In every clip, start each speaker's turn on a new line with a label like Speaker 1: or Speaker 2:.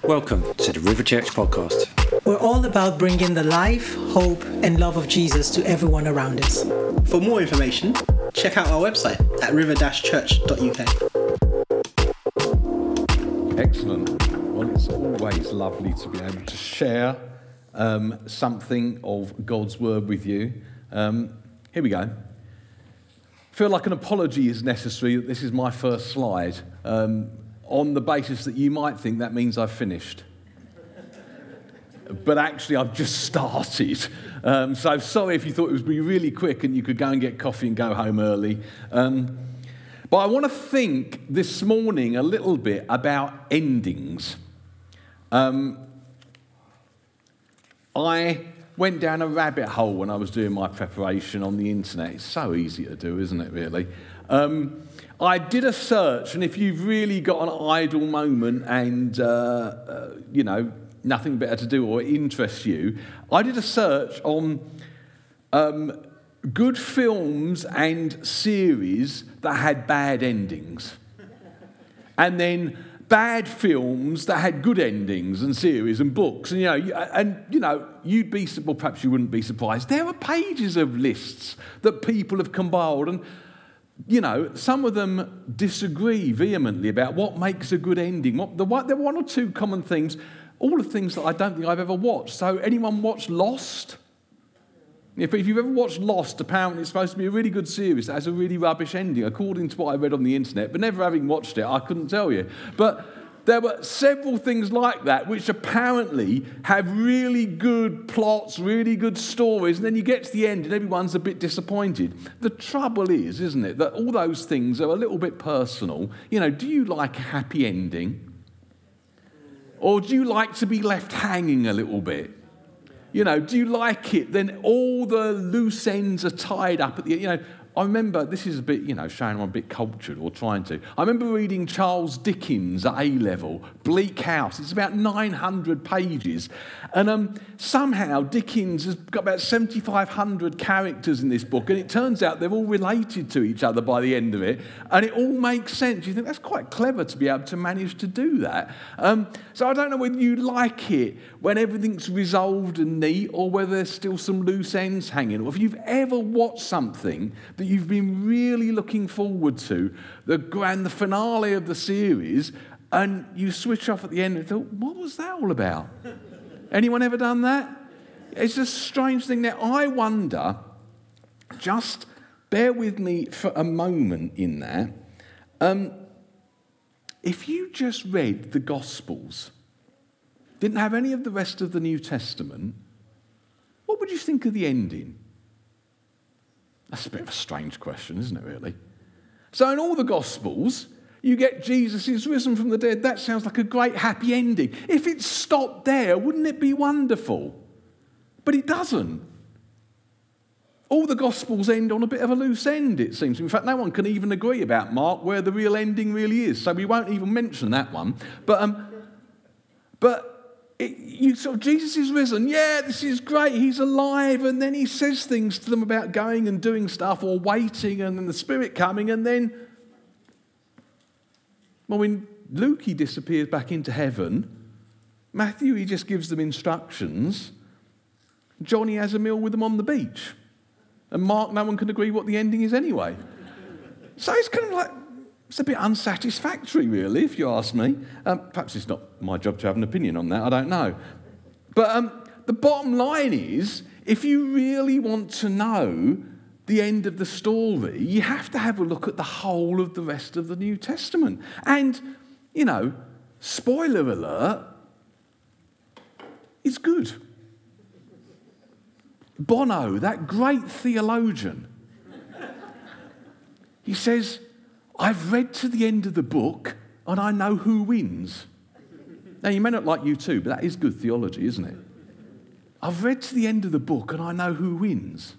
Speaker 1: Welcome to the River Church podcast.
Speaker 2: We're all about bringing the life, hope, and love of Jesus to everyone around us.
Speaker 3: For more information, check out our website at river-church.uk.
Speaker 4: Excellent. Well, it's always lovely to be able to share something of God's word with you. Here we go. I feel like an apology is necessary that this is my first slide, on the basis that you might think that means I've finished. But actually, I've just started. So sorry if you thought it was be really quick and you could go and get coffee and go home early. But I want to think this morning a little bit about endings. I went down a rabbit hole when I was doing my preparation on the internet. It's so easy to do, isn't it, really? I did a search, and if you've really got an idle moment and, nothing better to do or it interests you, I did a search on good films and series that had bad endings. And then bad films that had good endings and series and books. And, you'd be, well, perhaps you wouldn't be surprised. There are pages of lists that people have compiled, and some of them disagree vehemently about what makes a good ending. There are one or two common themes, all the things that I don't think I've ever watched. So anyone watched Lost? If you've ever watched Lost, apparently it's supposed to be a really good series that has a really rubbish ending, according to what I read on the internet. But never having watched it, I couldn't tell you. But there were several things like that which apparently have really good plots, really good stories, and then you get to the end and everyone's a bit disappointed. The trouble is, isn't it, that all those things are a little bit personal. Do you like a happy ending? Or do you like to be left hanging a little bit? Do you like it? Then all the loose ends are tied up at the end. I remember, this is a bit, showing I'm a bit cultured or trying to. I remember reading Charles Dickens at A-level, Bleak House. It's about 900 pages. And somehow Dickens has got about 7,500 characters in this book, and it turns out they're all related to each other by the end of it, and it all makes sense. You think that's quite clever to be able to manage to do that. So I don't know whether you like it when everything's resolved and neat, or whether there's still some loose ends hanging. Or if you've ever watched something that you've been really looking forward to, the finale of the series, and you switch off at the end and thought, what was that all about? Anyone ever done that? It's a strange thing. Now, I wonder, just bear with me for a moment in that, if you just read the Gospels, didn't have any of the rest of the New Testament, what would you think of the ending? That's a bit of a strange question, isn't it, really? So in all the Gospels, you get Jesus is risen from the dead. That sounds like a great happy ending. If it stopped there, wouldn't it be wonderful? But it doesn't. All the Gospels end on a bit of a loose end, it seems. In fact, no one can even agree about Mark where the real ending really is. So we won't even mention that one. Jesus is risen. Yeah, this is great. He's alive. And then he says things to them about going and doing stuff or waiting and then the Spirit coming. And then, when Luke, he disappears back into heaven. Matthew, he just gives them instructions. John, he has a meal with them on the beach. And Mark, no one can agree what the ending is anyway. So it's kind of like, it's a bit unsatisfactory, really, if you ask me. Perhaps it's not my job to have an opinion on that, I don't know. But the bottom line is, if you really want to know the end of the story, you have to have a look at the whole of the rest of the New Testament. And, spoiler alert, it's good. Bono, that great theologian, he says, I've read to the end of the book and I know who wins. Now, you may not like U2, but that is good theology, isn't it? I've read to the end of the book and I know who wins.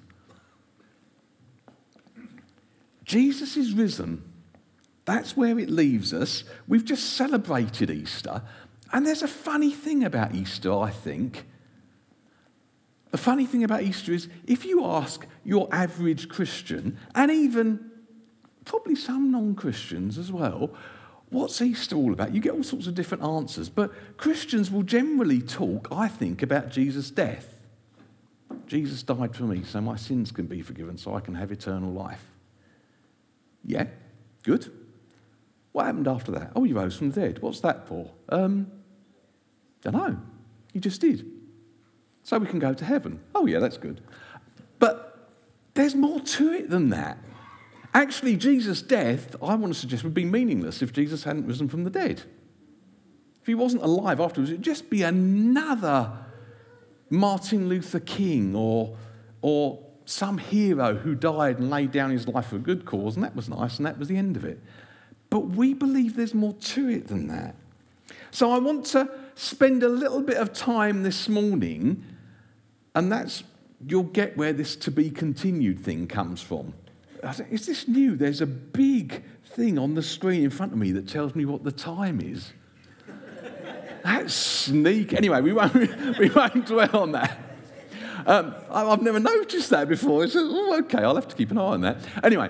Speaker 4: Jesus is risen. That's where it leaves us. We've just celebrated Easter. And there's a funny thing about Easter, I think. The funny thing about Easter is, if you ask your average Christian, and even probably some non-Christians as well, what's Easter all about? You get all sorts of different answers, but Christians will generally talk, I think, about Jesus' death. Jesus died for me so my sins can be forgiven, so I can have eternal life. Yeah, good. What happened after that? Oh, he rose from the dead. What's that for? Don't know. He just did. So we can go to heaven. Oh, yeah, that's good. But there's more to it than that. Actually, Jesus' death, I want to suggest, would be meaningless if Jesus hadn't risen from the dead. If he wasn't alive afterwards, it would just be another Martin Luther King or some hero who died and laid down his life for a good cause, and that was nice, and that was the end of it. But we believe there's more to it than that. So I want to spend a little bit of time this morning, and you'll get where this to be continued thing comes from. I think, is this new? There's a big thing on the screen in front of me that tells me what the time is. That's sneaky. Anyway, we won't dwell on that. I've never noticed that before. It's okay, I'll have to keep an eye on that. Anyway,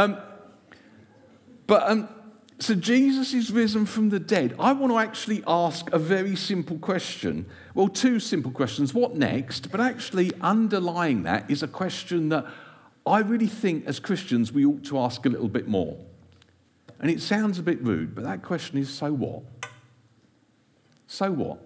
Speaker 4: so Jesus is risen from the dead. I want to actually ask a very simple question. Well, two simple questions. What next? But actually underlying that is a question that I really think as Christians we ought to ask a little bit more. And it sounds a bit rude, but that question is, so what? So what?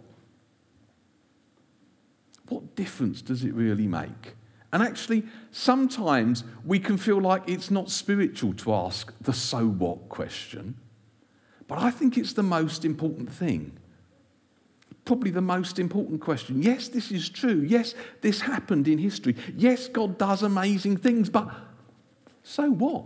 Speaker 4: What difference does it really make? And actually, sometimes we can feel like it's not spiritual to ask the so what question. But I think it's the most important thing. Probably the most important question. Yes, this is true. Yes, this happened in history. Yes, God does amazing things, but so what?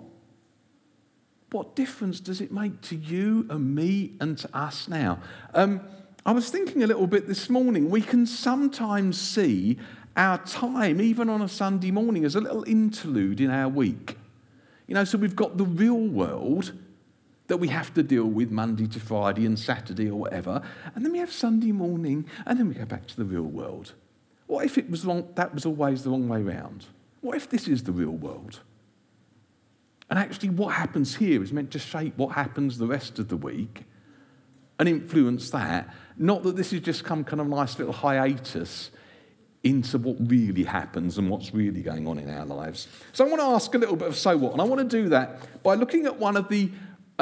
Speaker 4: What difference does it make to you and me and to us now? I was thinking a little bit this morning, we can sometimes see our time, even on a Sunday morning, as a little interlude in our week. So we've got the real world that we have to deal with Monday to Friday and Saturday or whatever, and then we have Sunday morning, and then we go back to the real world. What if it was that was always the wrong way round? What if this is the real world? And actually what happens here is meant to shape what happens the rest of the week and influence that. Not that this is just some kind of nice little hiatus into what really happens and what's really going on in our lives. So I want to ask a little bit of so what, and I want to do that by looking at one of the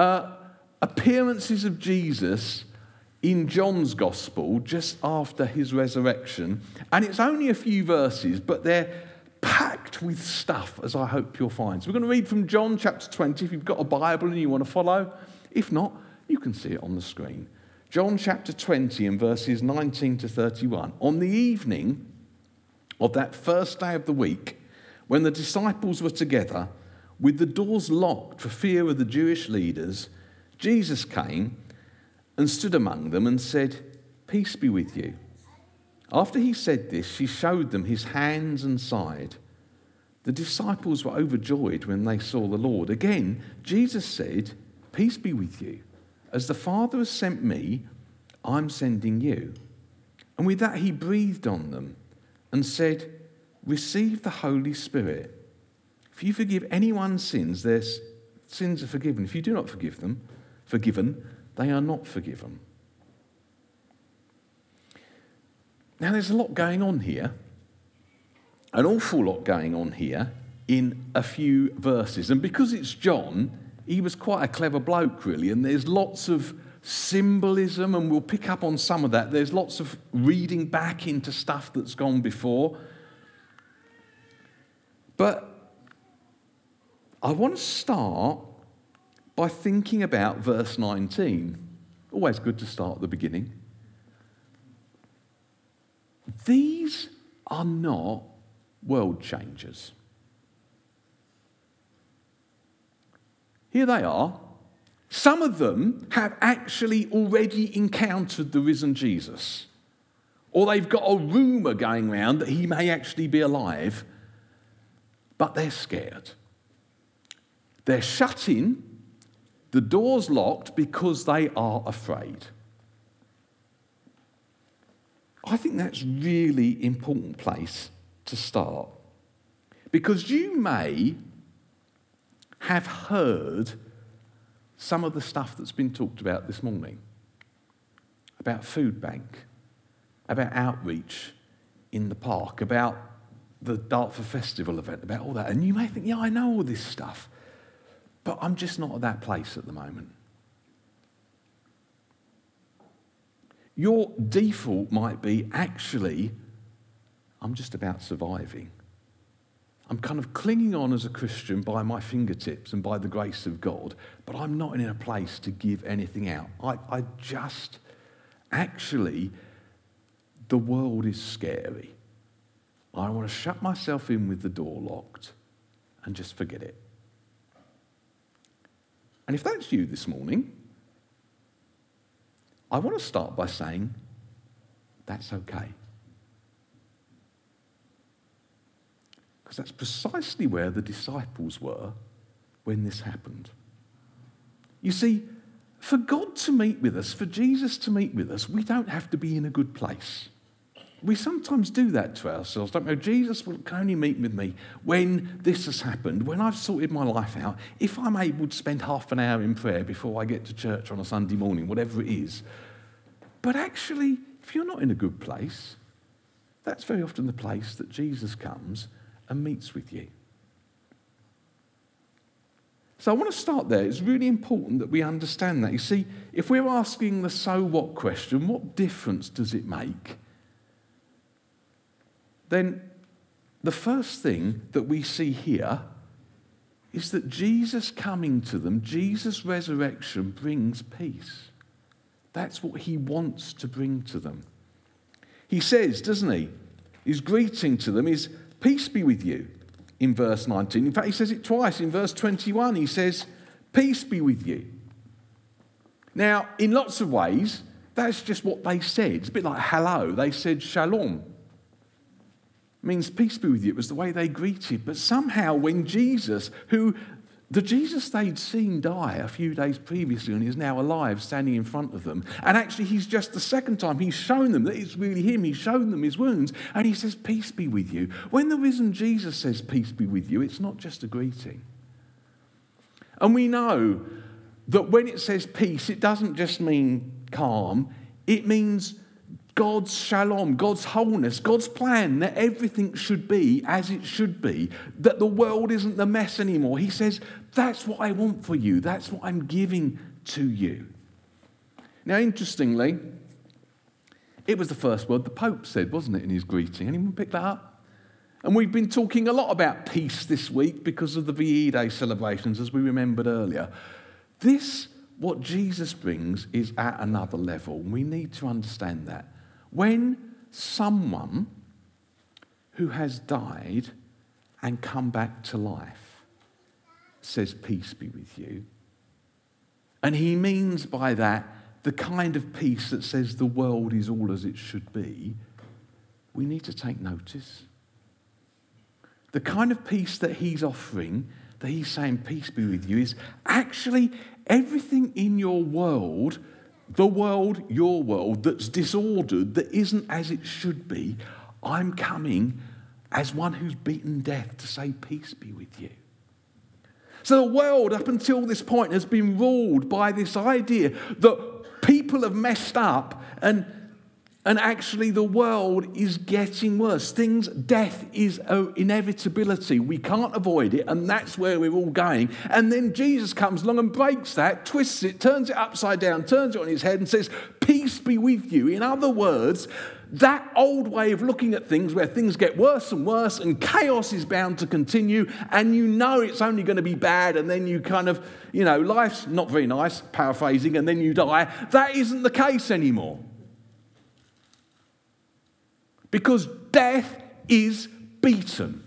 Speaker 4: appearances of Jesus in John's Gospel just after his resurrection. And it's only a few verses, but they're packed with stuff, as I hope you'll find. So we're going to read from John chapter 20, if you've got a Bible and you want to follow. If not, you can see it on the screen. John chapter 20 and verses 19 to 31. On the evening of that first day of the week, when the disciples were together, with the doors locked for fear of the Jewish leaders, Jesus came and stood among them and said, "Peace be with you." After he said this, he showed them his hands and side. The disciples were overjoyed when they saw the Lord. Again, Jesus said, "Peace be with you. As the Father has sent me, I'm sending you." And with that he breathed on them and said, "Receive the Holy Spirit. If you forgive anyone's sins, their sins are forgiven. If you do not forgive them, they are not forgiven." Now there's a lot going on here, an awful lot going on here in a few verses. And because it's John, he was quite a clever bloke really, and there's lots of symbolism, and we'll pick up on some of that. There's lots of reading back into stuff that's gone before. But I want to start by thinking about verse 19. Always good to start at the beginning. These are not world changers. Here they are. Some of them have actually already encountered the risen Jesus. Or they've got a rumour going around that he may actually be alive, but they're scared. They're shut in, the door's locked because they are afraid. I think that's really important place to start. Because you may have heard some of the stuff that's been talked about this morning, about food bank, about outreach in the park, about the Dartford Festival event, about all that. And you may think, yeah, I know all this stuff, but I'm just not at that place at the moment. Your default might be, actually, I'm just about surviving. I'm kind of clinging on as a Christian by my fingertips and by the grace of God, but I'm not in a place to give anything out. I just, actually, the world is scary. I want to shut myself in with the door locked and just forget it. And if that's you this morning, I want to start by saying, that's okay. Because that's precisely where the disciples were when this happened. You see, for God to meet with us, for Jesus to meet with us, we don't have to be in a good place. We sometimes do that to ourselves, don't we? Jesus will only meet with me when this has happened, when I've sorted my life out, if I'm able to spend half an hour in prayer before I get to church on a Sunday morning, whatever it is. But actually, if you're not in a good place, that's very often the place that Jesus comes and meets with you. So I want to start there. It's really important that we understand that. You see, if we're asking the so what question, what difference does it make? Then the first thing that we see here is that Jesus coming to them, Jesus' resurrection brings peace. That's what he wants to bring to them. He says, doesn't he? His greeting to them is, peace be with you, in verse 19. In fact, he says it twice. In verse 21, he says, peace be with you. Now, in lots of ways, that's just what they said. It's a bit like hello. They said shalom. It means peace be with you. It was the way they greeted. But somehow when Jesus, the Jesus they'd seen die a few days previously and is now alive, standing in front of them, and actually he's just the second time he's shown them that it's really him. He's shown them his wounds, and he says, peace be with you. When the risen Jesus says, peace be with you, it's not just a greeting. And we know that when it says peace, it doesn't just mean calm. It means God's shalom, God's wholeness, God's plan that everything should be as it should be, that the world isn't the mess anymore. He says, that's what I want for you. That's what I'm giving to you. Now, interestingly, it was the first word the Pope said, wasn't it, in his greeting? Anyone pick that up? And we've been talking a lot about peace this week because of the VE Day celebrations, as we remembered earlier. What Jesus brings, is at another level. We need to understand that. When someone who has died and come back to life says, peace be with you, and he means by that the kind of peace that says the world is all as it should be, we need to take notice. The kind of peace that he's offering, that he's saying, peace be with you, is actually everything in your world, the world, your world, that's disordered, that isn't as it should be, I'm coming as one who's beaten death to say, peace be with you. So the world, up until this point, has been ruled by this idea that people have messed up and actually the world is getting worse. Death is an inevitability. We can't avoid it, and that's where we're all going. And then Jesus comes along and breaks that, twists it, turns it upside down, turns it on his head and says, peace be with you. In other words, that old way of looking at things where things get worse and worse and chaos is bound to continue and you know it's only going to be bad and then you kind of, life's not very nice, paraphrasing, and then you die. That isn't the case anymore. Because death is beaten.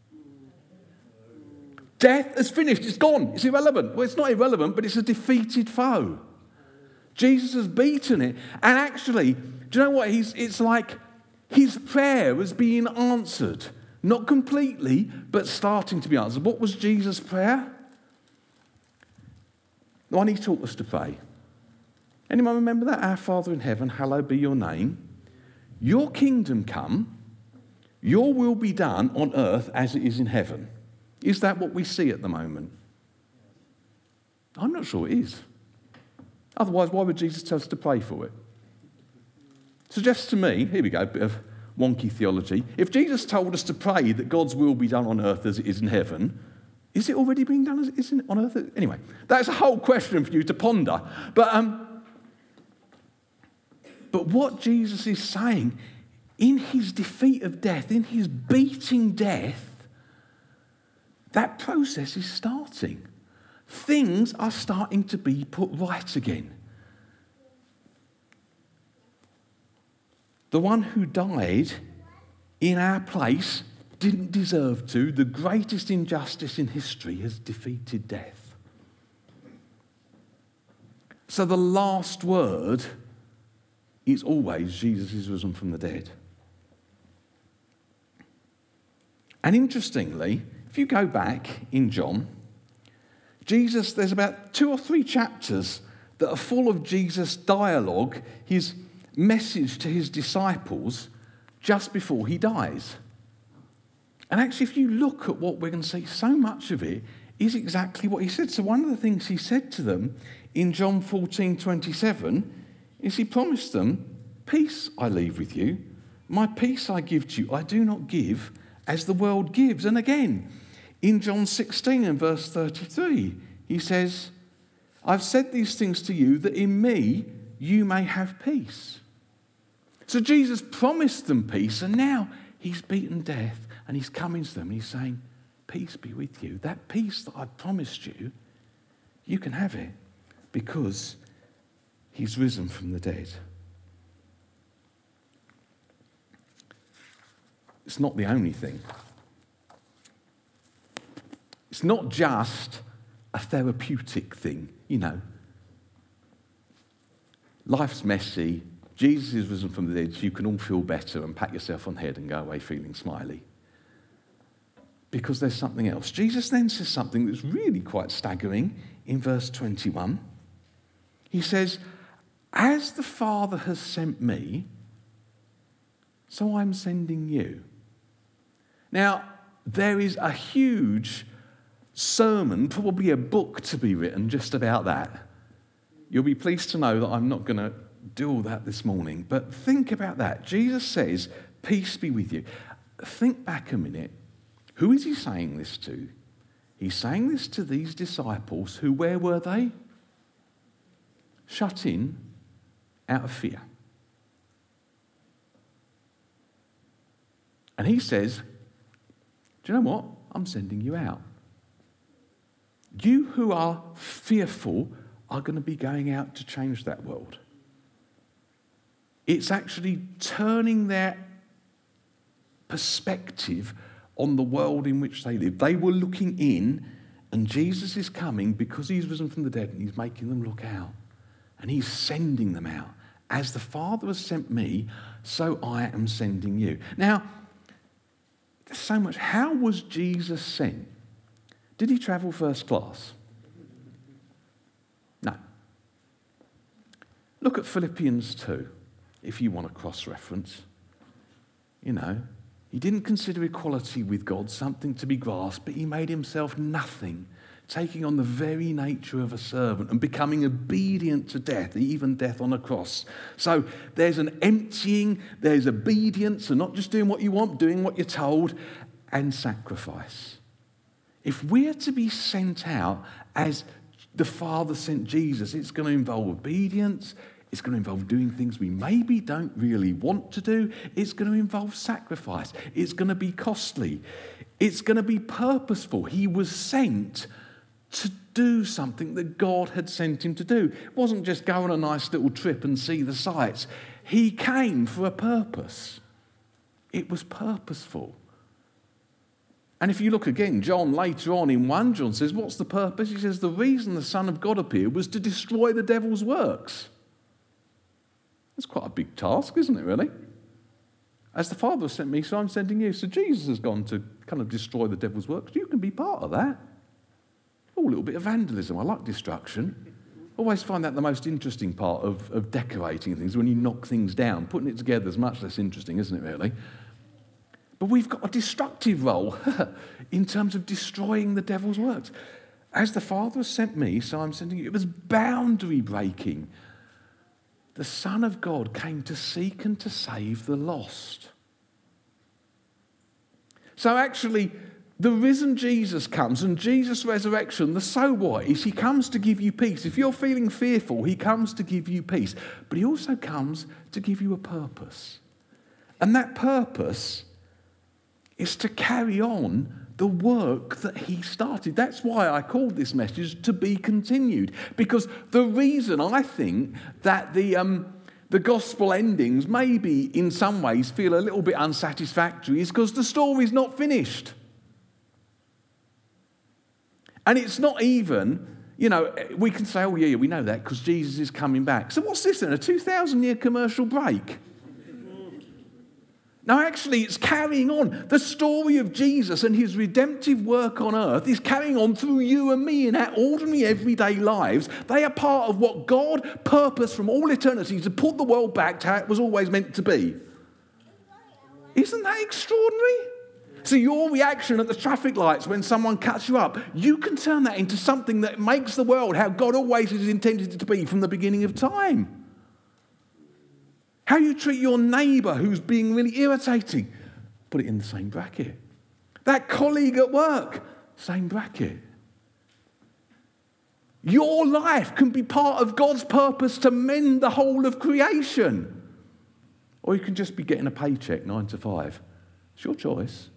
Speaker 4: Death has finished. It's gone. It's irrelevant. Well, it's not irrelevant, but it's a defeated foe. Jesus has beaten it. And actually, do you know what? It's like his prayer was being answered. Not completely, but starting to be answered. What was Jesus' prayer? The one he taught us to pray. Anyone remember that? Our Father in heaven, hallowed be your name. Your kingdom come, your will be done on earth as it is in heaven. Is that what we see at the moment? I'm not sure it is. Otherwise, why would Jesus tell us to pray for it? Suggests to me, here we go, a bit of wonky theology. If Jesus told us to pray that God's will be done on earth as it is in heaven, is it already being done as it is on earth? Anyway, that's a whole question for you to ponder. But what Jesus is saying, in his defeat of death, in his beating death, that process is starting. Things are starting to be put right again. The one who died in our place didn't deserve to. The greatest injustice in history has defeated death. So the last word is always Jesus is risen from the dead. And interestingly, if you go back in John, Jesus, there's about 2 or 3 chapters that are full of Jesus' dialogue, his message to his disciples just before he dies. And actually, if you look at what we're going to see, so much of it is exactly what he said. So one of the things he said to them in John 14:27 is he promised them, peace I leave with you, my peace I give to you, I do not give as the world gives. And again, in John 16 and verse 33, he says, I've said these things to you that in me you may have peace. So Jesus promised them peace, and now he's beaten death and he's coming to them and he's saying, peace be with you. That peace that I promised you, you can have it because he's risen from the dead. It's not the only thing. It's not just a therapeutic thing, you know. Life's messy. Jesus is risen from the dead, so you can all feel better and pat yourself on the head and go away feeling smiley. Because there's something else. Jesus then says something that's really quite staggering in verse 21. He says, as the Father has sent me, so I'm sending you. Now, there is a huge sermon, probably a book to be written just about that. You'll be pleased to know that I'm not going to do all that this morning, but think about that. Jesus says, peace be with you. Think back a minute. Who is he saying this to? He's saying this to these disciples who, where were they? Shut in out of fear. And he says, do you know what? I'm sending you out. You who are fearful are going to be going out to change that world. It's actually turning their perspective on the world in which they live. They were looking in, and Jesus is coming because he's risen from the dead, and he's making them look out. And he's sending them out. As the Father has sent me, so I am sending you. Now, there's so much. How was Jesus sent? Did he travel first class? No. Look at Philippians 2, if you want a cross-reference. You know, he didn't consider equality with God something to be grasped, but he made himself nothing, taking on the very nature of a servant and becoming obedient to death, even death on a cross. So there's an emptying, there's obedience, and not just doing what you want, doing what you're told, and sacrifice. If we're to be sent out as the Father sent Jesus, it's going to involve obedience, it's going to involve doing things we maybe don't really want to do, it's going to involve sacrifice, it's going to be costly, it's going to be purposeful. He was sent to do something that God had sent him to do. It wasn't just go on a nice little trip and see the sights. He came for a purpose. It was purposeful. And if you look again, John later on in 1 John says, what's the purpose? He says, the reason the Son of God appeared was to destroy the devil's works. That's quite a big task, isn't it, really? As the Father sent me, so I'm sending you. So Jesus has gone to kind of destroy the devil's works. You can be part of that. Oh, a little bit of vandalism. I like destruction. Always find that the most interesting part of decorating things, when you knock things down. Putting it together is much less interesting, isn't it, really? But we've got a destructive role in terms of destroying the devil's works. As the Father has sent me, so I'm sending you. It was boundary breaking. The Son of God came to seek and to save the lost. So actually, the risen Jesus comes, and Jesus' resurrection, the so what is he comes to give you peace. If you're feeling fearful, he comes to give you peace. But he also comes to give you a purpose. And that purpose is to carry on the work that he started. That's why I called this message To Be Continued. Because the reason I think that the gospel endings maybe in some ways feel a little bit unsatisfactory is because the story's not finished. And it's not even, we can say, oh yeah, we know that because Jesus is coming back. So what's this then, a 2,000-year commercial break? No, actually, it's carrying on. The story of Jesus and his redemptive work on earth is carrying on through you and me in our ordinary everyday lives. They are part of what God purposed from all eternity to put the world back to how it was always meant to be. Isn't that extraordinary? So your reaction at the traffic lights when someone cuts you up, you can turn that into something that makes the world how God always has intended it to be from the beginning of time. How you treat your neighbour who's being really irritating, put it in the same bracket. That colleague at work, same bracket. Your life can be part of God's purpose to mend the whole of creation. Or you can just be getting a paycheck 9 to 5. It's your choice.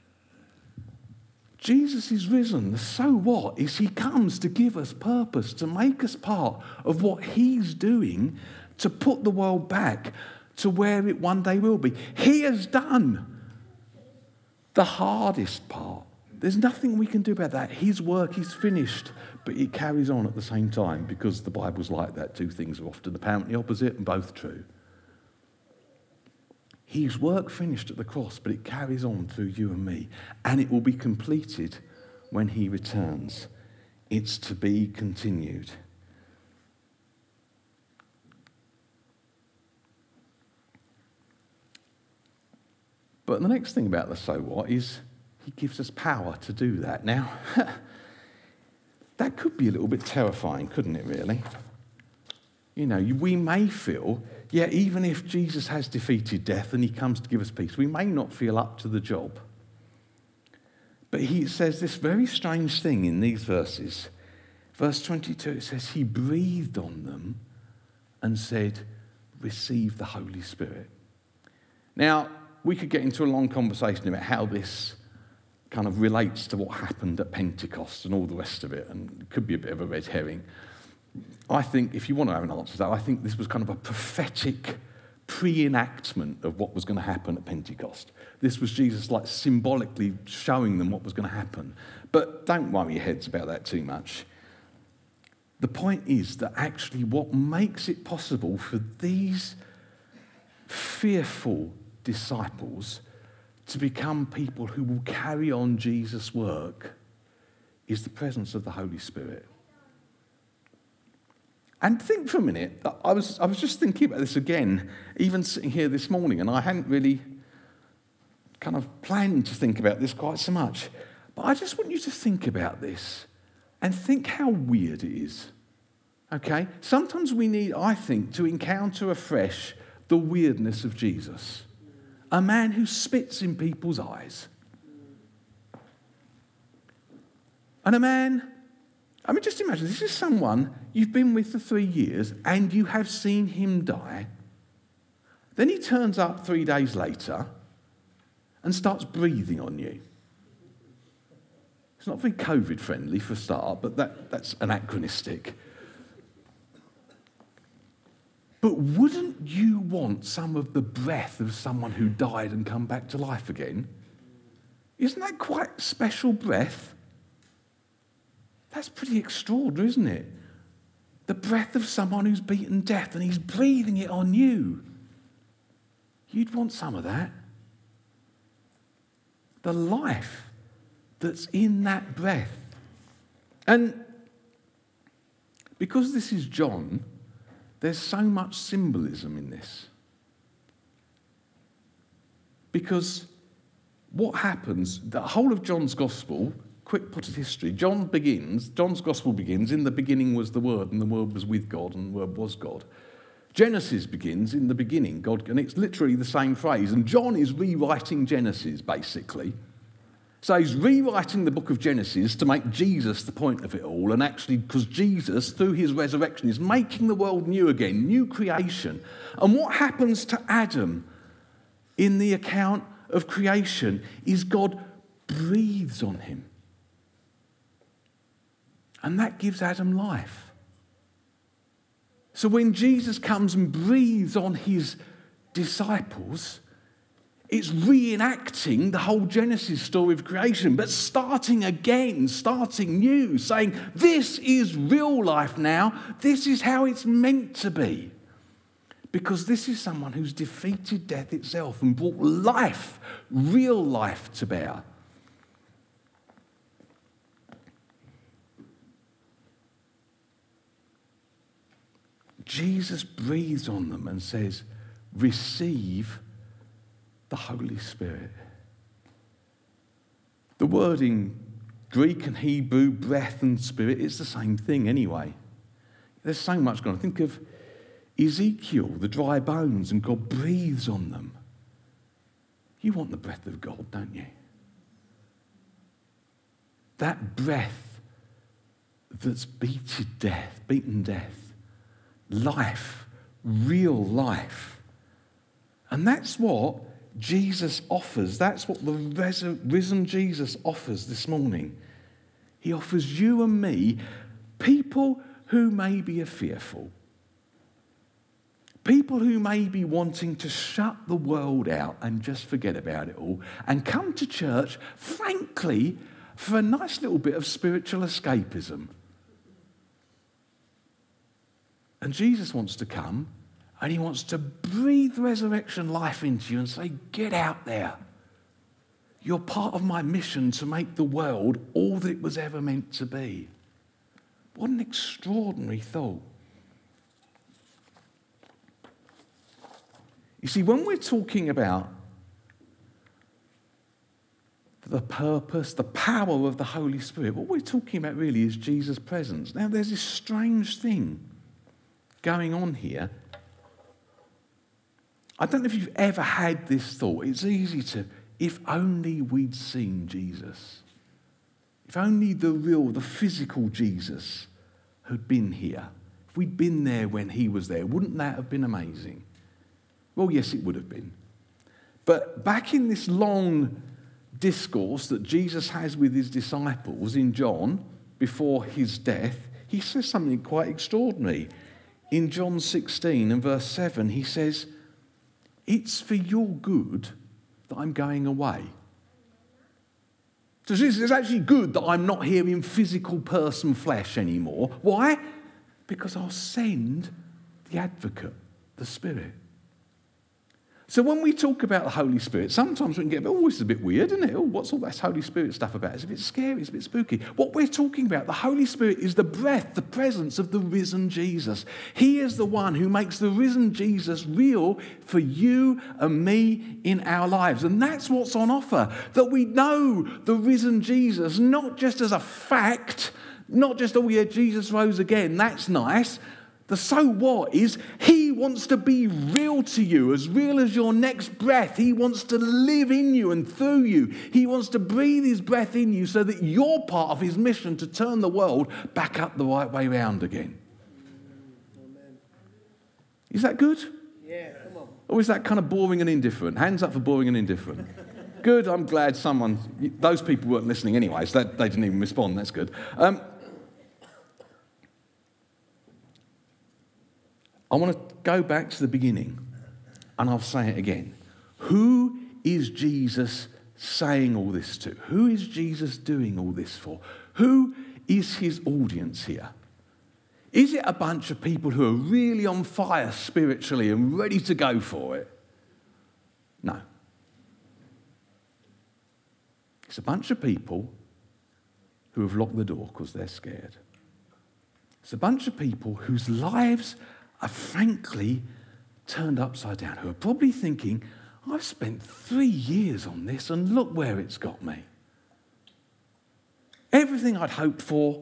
Speaker 4: Jesus is risen. The so what is he comes to give us purpose, to make us part of what he's doing to put the world back to where it one day will be. He has done the hardest part. There's nothing we can do about that. His work is finished, but it carries on at the same time because the Bible's like that. Two things are often apparently opposite and both true. His work finished at the cross, but it carries on through you and me, and it will be completed when he returns. It's to be continued. But the next thing about the so what is he gives us power to do that. Now, that could be a little bit terrifying, couldn't it, really? We may feel, even if Jesus has defeated death and he comes to give us peace, we may not feel up to the job. But he says this very strange thing in these verses. Verse 22, it says, he breathed on them and said, receive the Holy Spirit. Now, we could get into a long conversation about how this kind of relates to what happened at Pentecost and all the rest of it, and it could be a bit of a red herring. I think, if you want to have an answer to that, I think this was kind of a prophetic pre-enactment of what was going to happen at Pentecost. This was Jesus symbolically showing them what was going to happen. But don't worry your heads about that too much. The point is that actually what makes it possible for these fearful disciples to become people who will carry on Jesus' work is the presence of the Holy Spirit. And think for a minute, I was just thinking about this again, even sitting here this morning, and I hadn't really kind of planned to think about this quite so much. But I just want you to think about this and think how weird it is. Okay? Sometimes we need, I think, to encounter afresh the weirdness of Jesus. A man who spits in people's eyes. And a man, just imagine, this is someone you've been with for 3 years and you have seen him die. Then he turns up 3 days later and starts breathing on you. It's not very COVID friendly for a start, but that's anachronistic. But wouldn't you want some of the breath of someone who died and come back to life again? Isn't that quite special breath? That's pretty extraordinary, isn't it? The breath of someone who's beaten death and he's breathing it on you. You'd want some of that. The life that's in that breath. And because this is John, there's so much symbolism in this. Because what happens, the whole of John's gospel quick potted history. John's gospel begins, in the beginning was the Word, and the Word was with God, and the Word was God. Genesis begins, in the beginning, God, and it's literally the same phrase. And John is rewriting Genesis, basically. So he's rewriting the book of Genesis to make Jesus the point of it all, and actually, because Jesus, through his resurrection, is making the world new again, new creation. And what happens to Adam in the account of creation is God breathes on him. And that gives Adam life. So when Jesus comes and breathes on his disciples, it's reenacting the whole Genesis story of creation, but starting again, starting new, saying, this is real life now. This is how it's meant to be. Because this is someone who's defeated death itself and brought life, real life to bear. Jesus breathes on them and says, receive the Holy Spirit. The word in Greek and Hebrew, breath and spirit, it's the same thing anyway. There's so much going on. Think of Ezekiel, the dry bones, and God breathes on them. You want the breath of God, don't you? That breath that's beaten death. Life, real life. And that's what Jesus offers. That's what the risen Jesus offers this morning. He offers you and me, people who maybe are fearful, people who may be wanting to shut the world out and just forget about it all and come to church, frankly, for a nice little bit of spiritual escapism. And Jesus wants to come and he wants to breathe resurrection life into you and say, get out there. You're part of my mission to make the world all that it was ever meant to be. What an extraordinary thought. You see, when we're talking about the purpose, the power of the Holy Spirit, what we're talking about really is Jesus' presence. Now, there's this strange thing going on here. I don't know if you've ever had this thought. It's easy to, if only we'd seen Jesus. If only the physical Jesus had been here. If we'd been there when he was there, wouldn't that have been amazing? Well, yes, it would have been. But back in this long discourse that Jesus has with his disciples in John, before his death, he says something quite extraordinary. In John 16 and verse 7, he says, it's for your good that I'm going away. So it's actually good that I'm not here in physical person flesh anymore. Why? Because I'll send the advocate, the Spirit. So when we talk about the Holy Spirit, sometimes we can get, this is a bit weird, isn't it? Oh, what's all this Holy Spirit stuff about? It's a bit scary, it's a bit spooky. What we're talking about, the Holy Spirit is the breath, the presence of the risen Jesus. He is the one who makes the risen Jesus real for you and me in our lives. And that's what's on offer, that we know the risen Jesus, not just as a fact, not just, oh yeah, Jesus rose again, that's nice. The so what is he wants to be real to you, as real as your next breath. He wants to live in you and through you. He wants to breathe his breath in you so that you're part of his mission to turn the world back up the right way round again. Amen. Is that good?
Speaker 3: Yeah, come on.
Speaker 4: Or is that kind of boring and indifferent? Hands up for boring and indifferent. Good, I'm glad those people weren't listening anyway, so they didn't even respond. That's good. I want to go back to the beginning, and I'll say it again. Who is Jesus saying all this to? Who is Jesus doing all this for? Who is his audience here? Is it a bunch of people who are really on fire spiritually and ready to go for it? No. It's a bunch of people who have locked the door because they're scared. It's a bunch of people whose lives are frankly turned upside down, who are probably thinking, I've spent 3 years on this and look where it's got me. Everything I'd hoped for,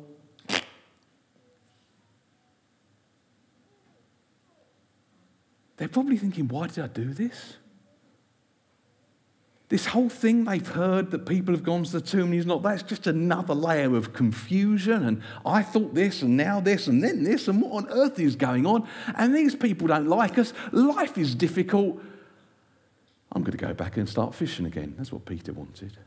Speaker 4: they're probably thinking, why did I do this? This whole thing they've heard that people have gone to the tomb and he's not, that's just another layer of confusion. And I thought this and now this and then this and what on earth is going on? And these people don't like us. Life is difficult. I'm going to go back and start fishing again. That's what Peter wanted.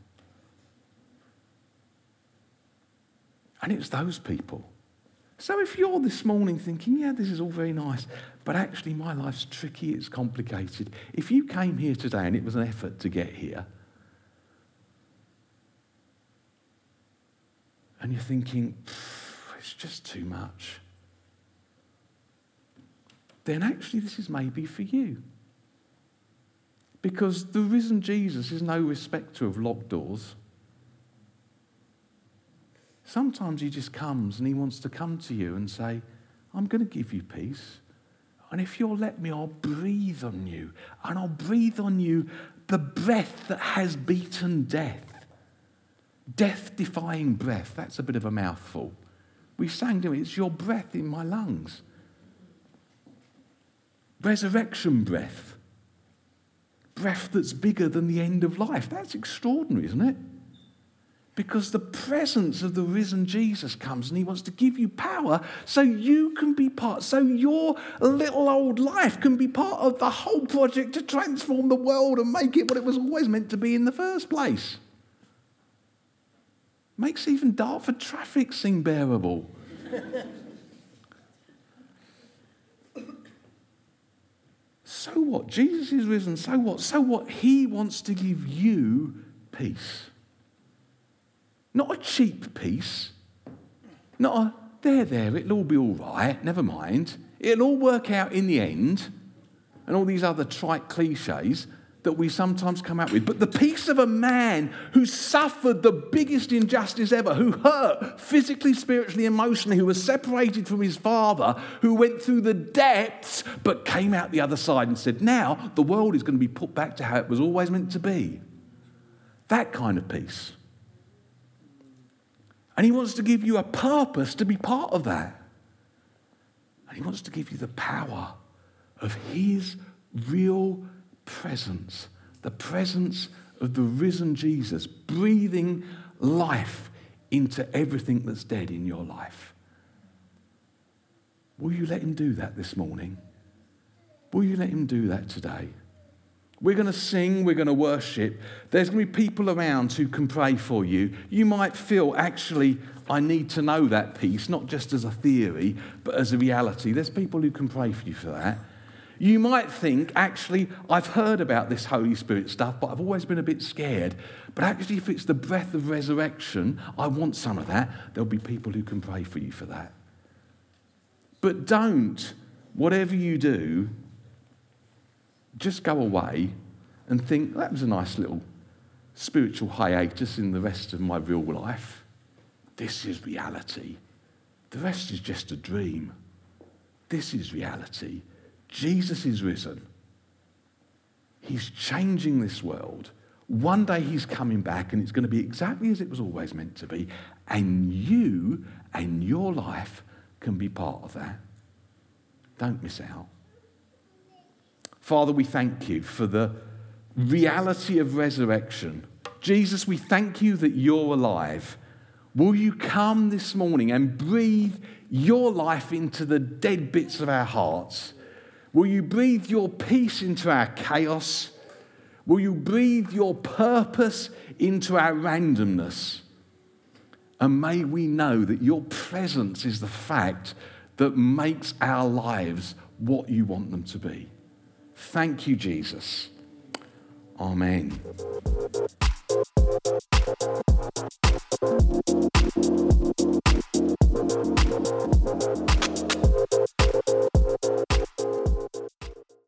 Speaker 4: And it's those people. So if you're this morning thinking, yeah, this is all very nice, but actually my life's tricky, it's complicated. If you came here today and it was an effort to get here, and you're thinking, it's just too much, then actually this is maybe for you. Because the risen Jesus is no respecter of locked doors. Sometimes he just comes and he wants to come to you and say, I'm going to give you peace. And if you'll let me, I'll breathe on you. And I'll breathe on you the breath that has beaten death. Death-defying breath. That's a bit of a mouthful. We sang to it, it's your breath in my lungs. Resurrection breath. Breath that's bigger than the end of life. That's extraordinary, isn't it? Because the presence of the risen Jesus comes and he wants to give you power so you can be part, so your little old life can be part of the whole project to transform the world and make it what it was always meant to be in the first place. Makes even Dartford traffic seem bearable. So what? Jesus is risen. So what? So what? He wants to give you peace. Not a cheap peace. Not a, there, it'll all be all right, never mind. It'll all work out in the end. And all these other trite cliches that we sometimes come out with. But the peace of a man who suffered the biggest injustice ever, who hurt physically, spiritually, emotionally, who was separated from his father, who went through the depths, but came out the other side and said, now the world is going to be put back to how it was always meant to be. That kind of peace. And he wants to give you a purpose to be part of that. And he wants to give you the power of his real presence, the presence of the risen Jesus, breathing life into everything that's dead in your life. Will you let him do that this morning? Will you let him do that today? We're going to sing, we're going to worship. There's going to be people around who can pray for you. You might feel, actually, I need to know that peace, not just as a theory, but as a reality. There's people who can pray for you for that. You might think, actually, I've heard about this Holy Spirit stuff, but I've always been a bit scared. But actually, if it's the breath of resurrection, I want some of that. There'll be people who can pray for you for that. But don't, whatever you do, just go away and think, that was a nice little spiritual hiatus in the rest of my real life. This is reality. The rest is just a dream. This is reality. Jesus is risen. He's changing this world. One day he's coming back and it's going to be exactly as it was always meant to be. And you and your life can be part of that. Don't miss out. Father, we thank you for the reality of resurrection. Jesus, we thank you that you're alive. Will you come this morning and breathe your life into the dead bits of our hearts? Will you breathe your peace into our chaos? Will you breathe your purpose into our randomness? And may we know that your presence is the fact that makes our lives what you want them to be. Thank you, Jesus. Amen.